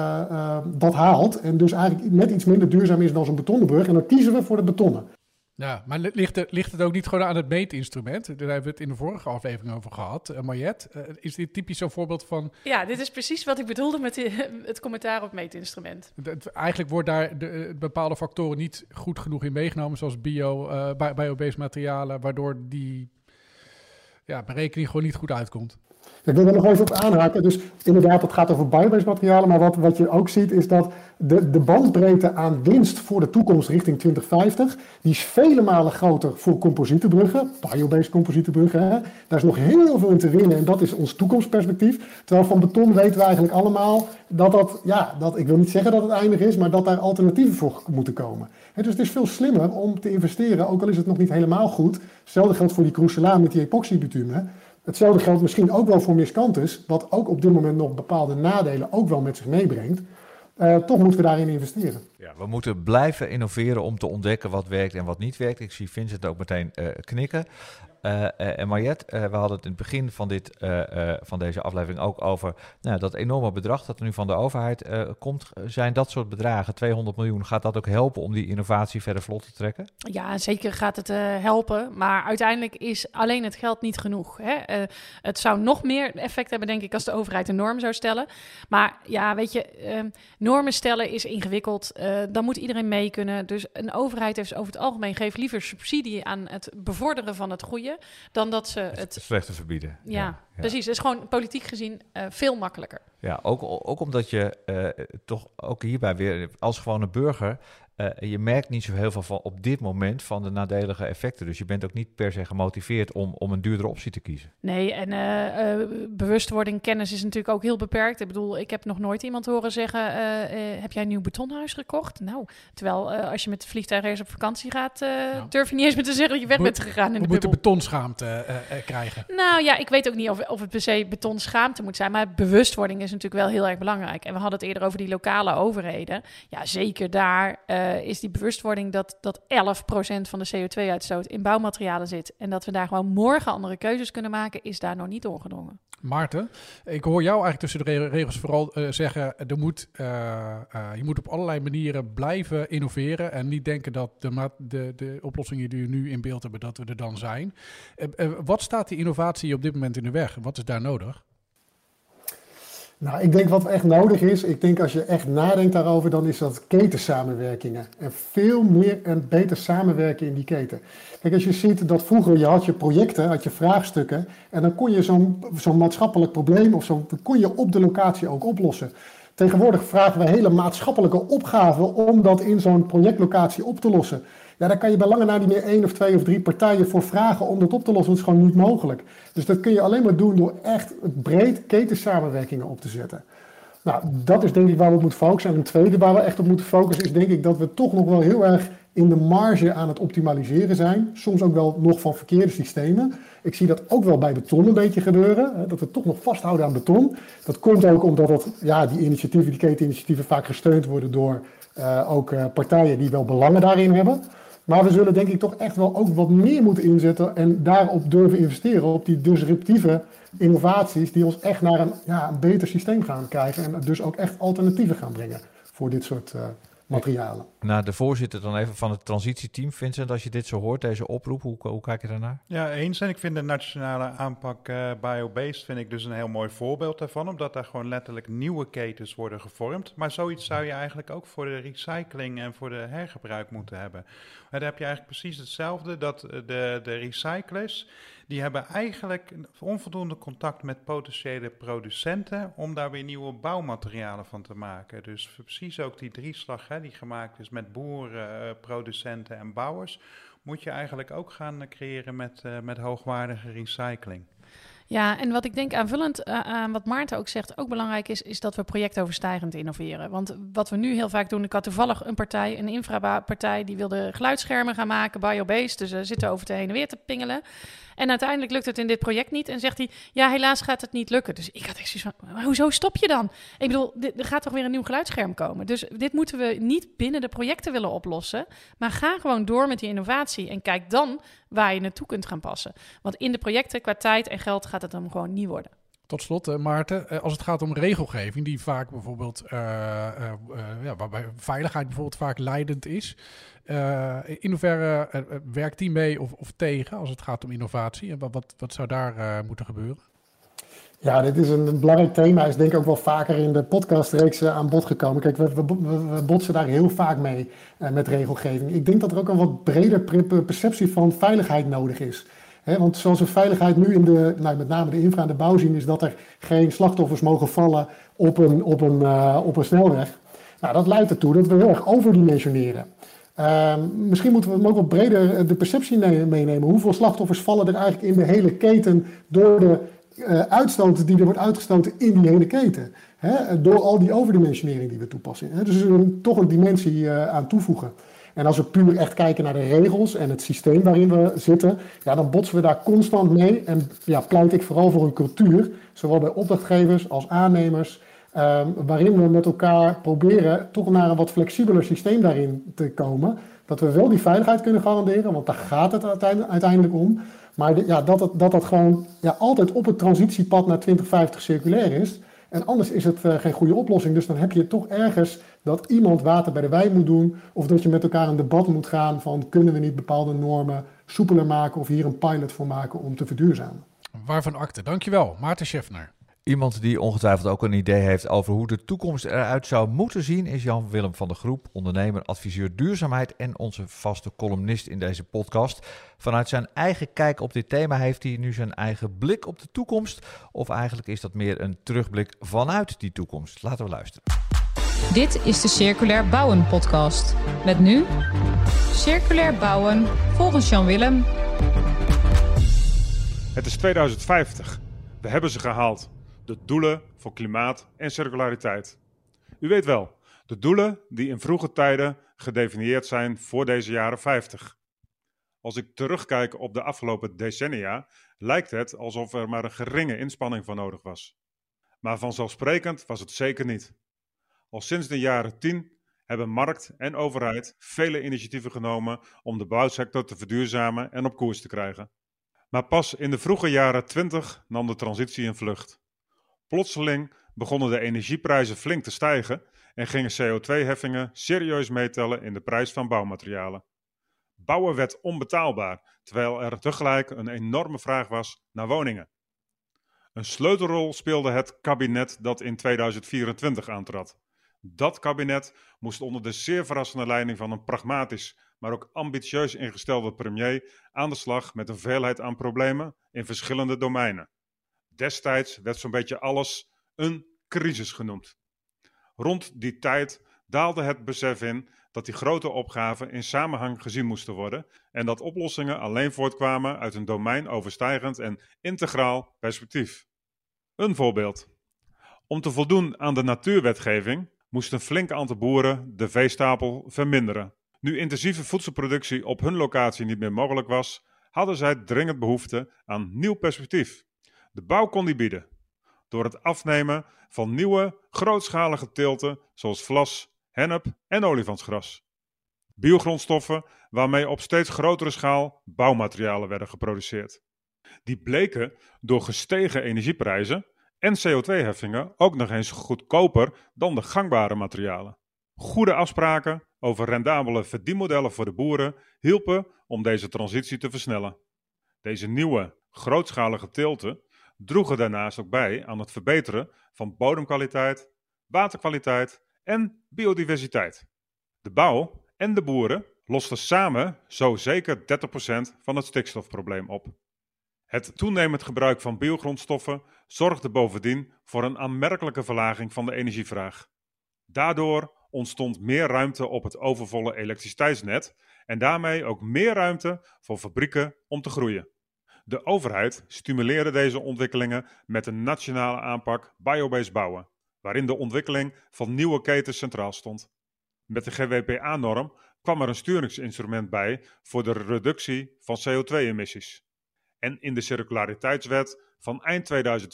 dat haalt. En dus eigenlijk net iets minder duurzaam is dan zo'n betonnen brug. En dan kiezen we voor de betonnen. Ja, maar ligt het ook niet gewoon aan het meetinstrument? Daar hebben we het in de vorige aflevering over gehad. Mariette, is dit typisch zo'n voorbeeld van... Ja, dit is precies wat ik bedoelde met het commentaar op het meetinstrument. Eigenlijk wordt daar bepaalde factoren niet goed genoeg in meegenomen, zoals bio-based materialen, waardoor die berekening gewoon niet goed uitkomt. Ik wil er nog even op aanhaken. Dus inderdaad, het gaat over biobased materialen. Maar wat je ook ziet is dat de bandbreedte aan winst voor de toekomst richting 2050... die is vele malen groter voor composietenbruggen. Biobased composietenbruggen. Hè. Daar is nog heel veel in te winnen. En dat is ons toekomstperspectief. Terwijl van beton weten we eigenlijk allemaal dat ik wil niet zeggen dat het eindig is, maar dat daar alternatieven voor moeten komen. Dus het is veel slimmer om te investeren, ook al is het nog niet helemaal goed. Hetzelfde geldt voor die crucelaan met die epoxybitumen. Hetzelfde geldt misschien ook wel voor miscanthus, wat ook op dit moment nog bepaalde nadelen ook wel met zich meebrengt. Toch moeten we daarin investeren. Ja, we moeten blijven innoveren om te ontdekken wat werkt en wat niet werkt. Ik zie Vincent ook meteen knikken. En Mariette, we hadden het in het begin van deze aflevering ook over dat enorme bedrag dat er nu van de overheid komt. Zijn dat soort bedragen, 200 miljoen, gaat dat ook helpen om die innovatie verder vlot te trekken? Ja, zeker gaat het helpen. Maar uiteindelijk is alleen het geld niet genoeg. Hè? Het zou nog meer effect hebben, denk ik, als de overheid een norm zou stellen. Maar ja, weet je, normen stellen is ingewikkeld. Dan moet iedereen mee kunnen. Dus een overheid heeft over het algemeen geeft liever subsidie aan het bevorderen van het goede, dan dat ze het slechte verbieden. Ja, precies. Het is gewoon politiek gezien veel makkelijker. Ja, ook omdat je toch ook hierbij weer als gewone burger, je merkt niet zo heel veel van op dit moment van de nadelige effecten. Dus je bent ook niet per se gemotiveerd om een duurdere optie te kiezen. Nee, en bewustwording, kennis is natuurlijk ook heel beperkt. Ik bedoel, ik heb nog nooit iemand horen zeggen, heb jij een nieuw betonhuis gekocht? Nou, terwijl als je met het vliegtuig ergens op vakantie gaat, durf je niet eens meer te zeggen dat je weg bent gegaan in de bubbel. We moeten betonschaamte krijgen. Nou ja, ik weet ook niet of het per se betonschaamte moet zijn, maar bewustwording is natuurlijk wel heel erg belangrijk. En we hadden het eerder over die lokale overheden. Ja, zeker daar is die bewustwording dat 11% van de CO2-uitstoot in bouwmaterialen zit en dat we daar gewoon morgen andere keuzes kunnen maken, is daar nog niet doorgedrongen. Maarten, ik hoor jou eigenlijk tussen de regels vooral zeggen, je moet op allerlei manieren blijven innoveren en niet denken dat de oplossingen die we nu in beeld hebben, dat we er dan zijn. Wat staat die innovatie op dit moment in de weg? Wat is daar nodig? Nou, ik denk wat echt nodig is, ik denk als je echt nadenkt daarover, dan is dat ketensamenwerkingen. En veel meer en beter samenwerken in die keten. Kijk, als je ziet dat vroeger je had projecten, had je vraagstukken, en dan kon je zo'n maatschappelijk probleem of kon je op de locatie ook oplossen. Tegenwoordig vragen we hele maatschappelijke opgaven om dat in zo'n projectlocatie op te lossen. Ja, daar kan je bij lange na niet meer 1 of 2 of 3 partijen voor vragen om dat op te lossen. Dat is gewoon niet mogelijk. Dus dat kun je alleen maar doen door echt breed ketensamenwerkingen op te zetten. Nou, dat is denk ik waar we op moeten focussen. En een tweede waar we echt op moeten focussen is denk ik dat we toch nog wel heel erg in de marge aan het optimaliseren zijn. Soms ook wel nog van verkeerde systemen. Ik zie dat ook wel bij beton een beetje gebeuren. Hè, dat we toch nog vasthouden aan beton. Dat komt ook omdat die keteninitiatieven vaak gesteund worden door ook partijen die wel belangen daarin hebben. Maar we zullen denk ik toch echt wel ook wat meer moeten inzetten en daarop durven investeren. Op die disruptieve innovaties die ons echt naar een beter systeem gaan krijgen. En dus ook echt alternatieven gaan brengen voor dit soort materialen. Nou, de voorzitter dan even van het transitieteam, Vincent, als je dit zo hoort, deze oproep, hoe kijk je daarnaar? Ja, eens. En ik vind de nationale aanpak biobased vind ik dus een heel mooi voorbeeld daarvan, omdat daar gewoon letterlijk nieuwe ketens worden gevormd. Maar zoiets zou je eigenlijk ook voor de recycling en voor de hergebruik moeten hebben. En daar heb je eigenlijk precies hetzelfde, dat de recyclers, die hebben eigenlijk onvoldoende contact met potentiële producenten om daar weer nieuwe bouwmaterialen van te maken. Dus precies ook die drieslag die gemaakt is met boeren, producenten en bouwers, moet je eigenlijk ook gaan creëren met hoogwaardige recycling. Ja, en wat ik denk aanvullend aan wat Maarten ook zegt, ook belangrijk is dat we projectoverstijgend innoveren. Want wat we nu heel vaak doen, ik had toevallig een infrapartij, die wilde geluidsschermen gaan maken, biobased, dus ze zitten over te heen en weer te pingelen. En uiteindelijk lukt het in dit project niet en zegt hij, ja, helaas gaat het niet lukken. Dus ik had echt zoiets van, hoezo stop je dan? Ik bedoel, er gaat toch weer een nieuw geluidsscherm komen. Dus dit moeten we niet binnen de projecten willen oplossen, maar ga gewoon door met die innovatie en kijk dan waar je naartoe kunt gaan passen. Want in de projecten, qua tijd en geld, gaat het hem gewoon niet worden. Tot slot, Maarten, als het gaat om regelgeving die vaak bijvoorbeeld, waarbij veiligheid bijvoorbeeld vaak leidend is. In hoeverre werkt die mee of tegen als het gaat om innovatie? En wat zou daar moeten gebeuren? Ja, dit is een belangrijk thema. Is denk ik ook wel vaker in de podcastreeks aan bod gekomen. Kijk, we botsen daar heel vaak mee met regelgeving. Ik denk dat er ook een wat breder perceptie van veiligheid nodig is. Want zoals we veiligheid nu in met name de infra en de bouw zien, is dat er geen slachtoffers mogen vallen op een snelweg. Nou, dat leidt ertoe dat we heel erg overdimensioneren. Misschien moeten we hem ook wat breder de perceptie meenemen. Hoeveel slachtoffers vallen er eigenlijk in de hele keten door de uitstoot die er wordt uitgestoten in die hele keten? Door al die overdimensionering die we toepassen. Dus we zullen toch een dimensie aan toevoegen. En als we puur echt kijken naar de regels en het systeem waarin we zitten, dan botsen we daar constant mee. En pleit ik vooral voor een cultuur, zowel bij opdrachtgevers als aannemers, waarin we met elkaar proberen toch naar een wat flexibeler systeem daarin te komen. Dat we wel die veiligheid kunnen garanderen, want daar gaat het uiteindelijk om. Maar dat gewoon altijd op het transitiepad naar 2050 circulair is. En anders is het geen goede oplossing. Dus dan heb je toch ergens dat iemand water bij de wijn moet doen. Of dat je met elkaar een debat moet gaan van kunnen we niet bepaalde normen soepeler maken of hier een pilot voor maken om te verduurzamen. Waarvan akte. Dankjewel, Maarten Scheffner. Iemand die ongetwijfeld ook een idee heeft over hoe de toekomst eruit zou moeten zien, is Jan-Willem van der Groep, ondernemer, adviseur duurzaamheid en onze vaste columnist in deze podcast. Vanuit zijn eigen kijk op dit thema heeft hij nu zijn eigen blik op de toekomst, of eigenlijk is dat meer een terugblik vanuit die toekomst. Laten we luisteren. Dit is de Circulair Bouwen podcast. Met nu Circulair Bouwen volgens Jan-Willem. Het is 2050. We hebben ze gehaald. De doelen voor klimaat en circulariteit. U weet wel, de doelen die in vroege tijden gedefinieerd zijn voor deze jaren 50. Als ik terugkijk op de afgelopen decennia, lijkt het alsof er maar een geringe inspanning voor nodig was. Maar vanzelfsprekend was het zeker niet. Al sinds de jaren 10 hebben markt en overheid vele initiatieven genomen om de bouwsector te verduurzamen en op koers te krijgen. Maar pas in de vroege jaren 20 nam de transitie een vlucht. Plotseling begonnen de energieprijzen flink te stijgen en gingen CO2-heffingen serieus meetellen in de prijs van bouwmaterialen. Bouwen werd onbetaalbaar, terwijl er tegelijk een enorme vraag was naar woningen. Een sleutelrol speelde het kabinet dat in 2024 aantrad. Dat kabinet moest onder de zeer verrassende leiding van een pragmatisch, maar ook ambitieus ingestelde premier aan de slag met een veelheid aan problemen in verschillende domeinen. Destijds werd zo'n beetje alles een crisis genoemd. Rond die tijd daalde het besef in dat die grote opgaven in samenhang gezien moesten worden en dat oplossingen alleen voortkwamen uit een domeinoverstijgend en integraal perspectief. Een voorbeeld. Om te voldoen aan de natuurwetgeving moest een flink aantal boeren de veestapel verminderen. Nu intensieve voedselproductie op hun locatie niet meer mogelijk was, hadden zij dringend behoefte aan nieuw perspectief. De bouw kon die bieden, door het afnemen van nieuwe, grootschalige teelten zoals vlas, hennep en olifantsgras. Biogrondstoffen waarmee op steeds grotere schaal bouwmaterialen werden geproduceerd. Die bleken door gestegen energieprijzen en CO2-heffingen ook nog eens goedkoper dan de gangbare materialen. Goede afspraken over rendabele verdienmodellen voor de boeren hielpen om deze transitie te versnellen. Deze nieuwe, grootschalige teelten droegen daarnaast ook bij aan het verbeteren van bodemkwaliteit, waterkwaliteit en biodiversiteit. De bouw en de boeren losten samen zo zeker 30% van het stikstofprobleem op. Het toenemend gebruik van biogrondstoffen zorgde bovendien voor een aanmerkelijke verlaging van de energievraag. Daardoor ontstond meer ruimte op het overvolle elektriciteitsnet en daarmee ook meer ruimte voor fabrieken om te groeien. De overheid stimuleerde deze ontwikkelingen met een nationale aanpak biobased bouwen, waarin de ontwikkeling van nieuwe ketens centraal stond. Met de GWPA-norm kwam er een sturingsinstrument bij voor de reductie van CO2-emissies. En in de circulariteitswet van eind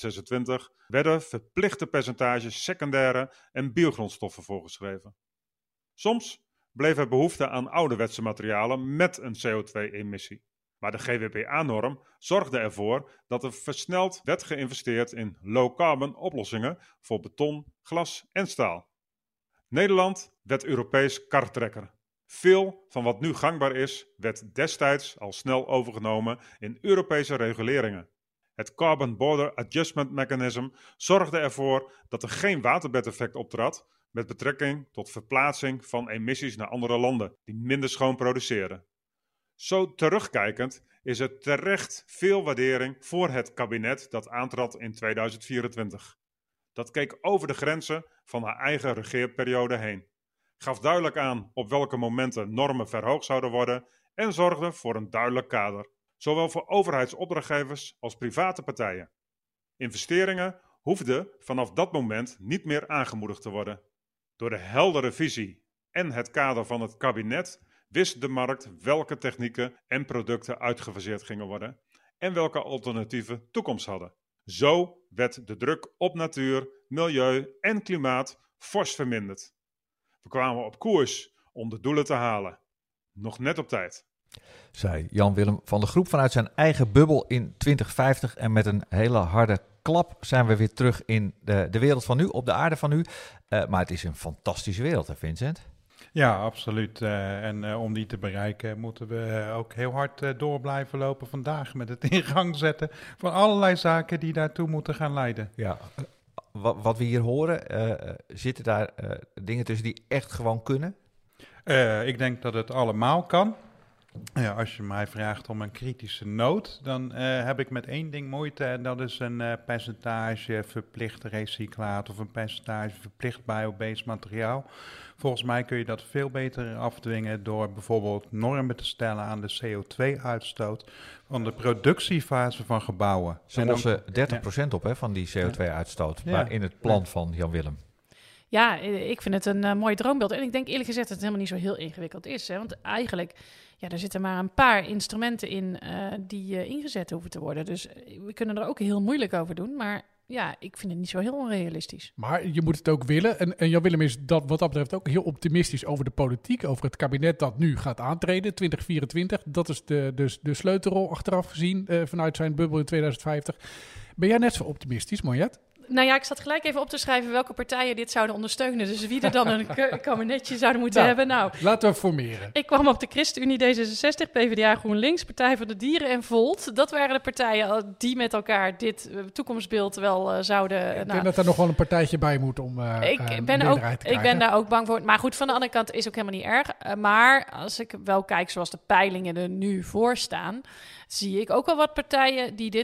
2026 werden verplichte percentages secundaire en biogrondstoffen voorgeschreven. Soms bleef er behoefte aan ouderwetse materialen met een CO2-emissie. Maar de GWPA-norm zorgde ervoor dat er versneld werd geïnvesteerd in low-carbon oplossingen voor beton, glas en staal. Nederland werd Europees kartrekker. Veel van wat nu gangbaar is, werd destijds al snel overgenomen in Europese reguleringen. Het Carbon Border Adjustment Mechanism zorgde ervoor dat er geen waterbedeffect optrad met betrekking tot verplaatsing van emissies naar andere landen die minder schoon produceren. Zo terugkijkend is er terecht veel waardering voor het kabinet dat aantrad in 2024. Dat keek over de grenzen van haar eigen regeerperiode heen, gaf duidelijk aan op welke momenten normen verhoogd zouden worden en zorgde voor een duidelijk kader, zowel voor overheidsopdrachtgevers als private partijen. Investeringen hoefden vanaf dat moment niet meer aangemoedigd te worden. Door de heldere visie en het kader van het kabinet wist de markt welke technieken en producten uitgefaseerd gingen worden en welke alternatieven toekomst hadden. Zo werd de druk op natuur, milieu en klimaat fors verminderd. We kwamen op koers om de doelen te halen. Nog net op tijd. Zei Jan-Willem van de Groep vanuit zijn eigen bubbel in 2050. En met een hele harde klap zijn we weer terug in de wereld van nu, op de aarde van nu. Maar het is een fantastische wereld, hè Vincent? Ja, absoluut. En om die te bereiken moeten we ook heel hard door blijven lopen vandaag met het in gang zetten van allerlei zaken die daartoe moeten gaan leiden. Ja, wat we hier horen, zitten daar dingen tussen die echt gewoon kunnen? Ik denk dat het allemaal kan. Als je mij vraagt om een kritische noot, dan heb ik met één ding moeite en dat is een percentage verplicht recyclaat of een percentage verplicht biobased materiaal. Volgens mij kun je dat veel beter afdwingen door bijvoorbeeld normen te stellen aan de CO2-uitstoot van de productiefase van gebouwen. Ze lossen 30% op van die CO2-uitstoot, maar in het plan van Jan-Willem. Ja, ik vind het een mooi droombeeld. En ik denk eerlijk gezegd dat het helemaal niet zo heel ingewikkeld is. Hè? Want eigenlijk, er zitten maar een paar instrumenten in die ingezet hoeven te worden. Dus we kunnen er ook heel moeilijk over doen. Maar ja, ik vind het niet zo heel onrealistisch. Maar je moet het ook willen. En Jan-Willem is wat dat betreft ook heel optimistisch over de politiek. Over het kabinet dat nu gaat aantreden, 2024. Dat is de sleutelrol achteraf gezien vanuit zijn bubbel in 2050. Ben jij net zo optimistisch, Monjet? Nou ja, ik zat gelijk even op te schrijven welke partijen dit zouden ondersteunen. Dus wie er dan een kabinetje zouden moeten hebben. Nou, laten we formeren. Ik kwam op de ChristenUnie, D66, PvdA, GroenLinks, Partij voor de Dieren en Volt. Dat waren de partijen die met elkaar dit toekomstbeeld wel zouden... Ik denk dat er nog wel een partijtje bij moet om ik ben daar ook bang voor. Maar goed, van de andere kant is ook helemaal niet erg. Maar als ik wel kijk zoals de peilingen er nu voor staan, zie ik ook wel wat partijen die dit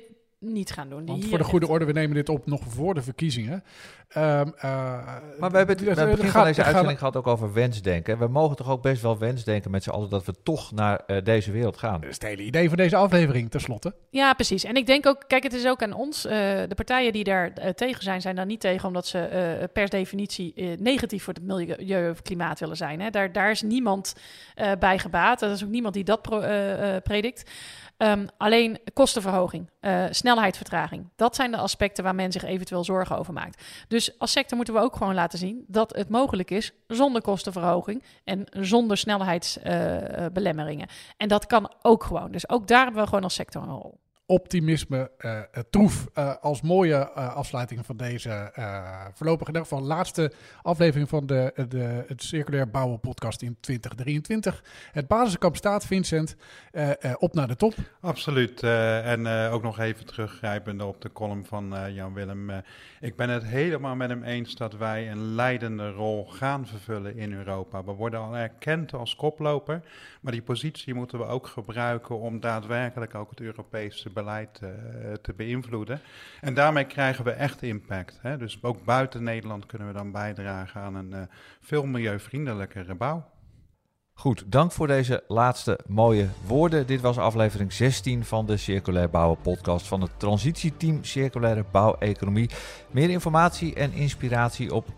niet gaan doen. Want voor de goede orde, we nemen dit op nog voor de verkiezingen. Maar we hebben het begin van deze uitzending gehad ook over wensdenken. We mogen toch ook best wel wensdenken met z'n allen dat we toch naar deze wereld gaan. Dat is het hele idee van deze aflevering, tenslotte. Ja, precies. En ik denk ook, kijk, het is ook aan ons. De partijen die daar tegen zijn daar niet tegen omdat ze per definitie negatief voor het milieu of klimaat willen zijn. Hè. Daar is niemand bij gebaat. Er is ook niemand die dat predikt. Alleen kostenverhoging, snelheidsvertraging. Dat zijn de aspecten waar men zich eventueel zorgen over maakt. Dus als sector moeten we ook gewoon laten zien dat het mogelijk is zonder kostenverhoging en zonder snelheidsbelemmeringen. En dat kan ook gewoon. Dus ook daar hebben we gewoon als sector een rol. Optimisme, troef als mooie afsluiting van deze voorlopig in ieder geval laatste aflevering van het Circulair Bouwen podcast in 2023. Het basiskamp staat, Vincent, op naar de top. Absoluut. En ook nog even teruggrijpende op de column van Jan Willem. Ik ben het helemaal met hem eens dat wij een leidende rol gaan vervullen in Europa. We worden al erkend als koploper, maar die positie moeten we ook gebruiken om daadwerkelijk ook het Europese beleid te beïnvloeden. En daarmee krijgen we echt impact. Hè? Dus ook buiten Nederland kunnen we dan bijdragen aan een veel milieuvriendelijkere bouw. Goed, dank voor deze laatste mooie woorden. Dit was aflevering 16 van de Circulair Bouwen podcast van het transitieteam Circulaire Bouweconomie. Meer informatie en inspiratie op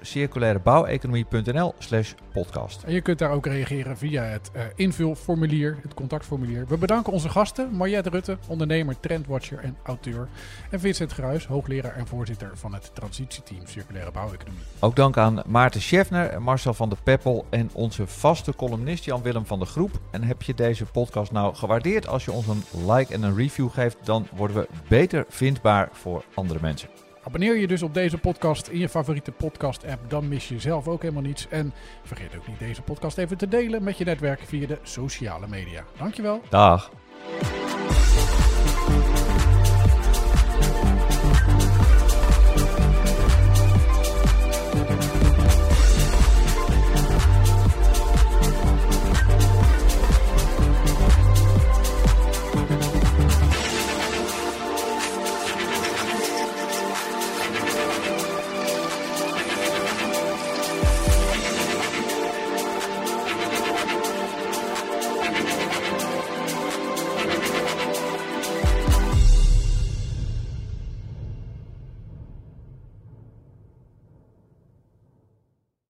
circulairebouweconomie.nl/podcast. En je kunt daar ook reageren via het invulformulier, het contactformulier. We bedanken onze gasten, Mariette Rutte, ondernemer, trendwatcher en auteur. En Vincent Gruijs, hoogleraar en voorzitter van het transitieteam Circulaire Bouweconomie. Ook dank aan Maarten Scheffner, Marcel van der Peppel en onze vaste columnist Jan Willem van de Groep. En heb je deze podcast nou gewaardeerd? Als je ons een like en een review geeft, dan worden we beter vindbaar voor andere mensen. Abonneer je dus op deze podcast in je favoriete podcast-app, dan mis je zelf ook helemaal niets. En vergeet ook niet deze podcast even te delen met je netwerk via de sociale media. Dankjewel. Dag.